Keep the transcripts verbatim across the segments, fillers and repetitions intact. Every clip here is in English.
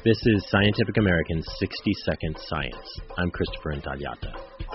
This is Scientific American's sixty second Science. I'm Christopher Intagliata.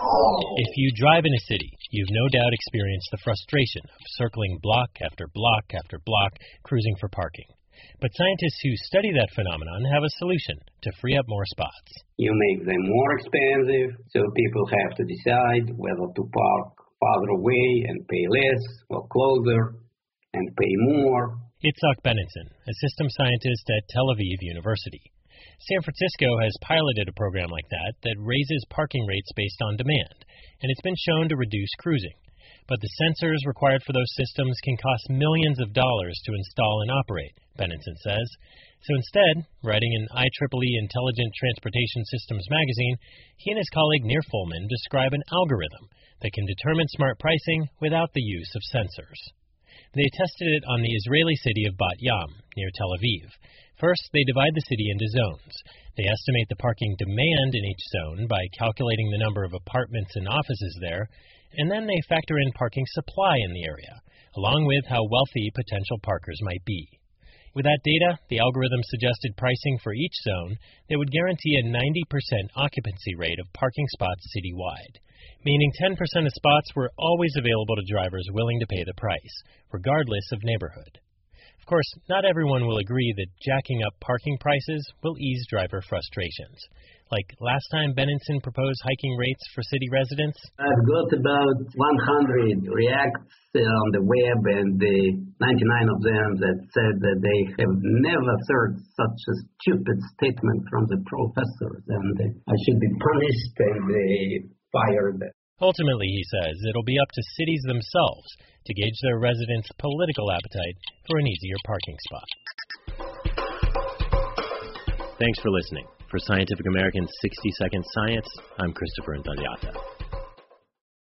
If you drive in a city, you've no doubt experienced the frustration of circling block after block after block, cruising for parking. But scientists who study that phenomenon have a solution to free up more spots. You make them more expensive, so people have to decide whether to park farther away and pay less, or closer and pay more. Itzhak Benenson, a system scientist at Tel Aviv University. San Francisco has piloted a program like that that raises parking rates based on demand, and it's been shown to reduce cruising. But the sensors required for those systems can cost millions of dollars to install and operate, Benenson says. So instead, writing in I triple E Intelligent Transportation Systems magazine, he and his colleague Nir Fullman describe an algorithm that can determine smart pricing without the use of sensors. They tested it on the Israeli city of Bat Yam, near Tel Aviv. First, they divide the city into zones. They estimate the parking demand in each zone by calculating the number of apartments and offices there, and then they factor in parking supply in the area, along with how wealthy potential parkers might be. With that data, the algorithm suggested pricing for each zone that would guarantee a ninety percent occupancy rate of parking spots citywide, meaning ten percent of spots were always available to drivers willing to pay the price, regardless of neighborhood. Of course, not everyone will agree that jacking up parking prices will ease driver frustrations. Like last time Benenson proposed hiking rates for city residents. I've got about one hundred reacts on the web, and the ninety-nine of them that said that they have never heard such a stupid statement from the professors, and I should be punished, and they fired. Ultimately, he says, it'll be up to cities themselves to gauge their residents' political appetite for an easier parking spot. Thanks for listening. For Scientific American's sixty second Science, I'm Christopher Intagliata.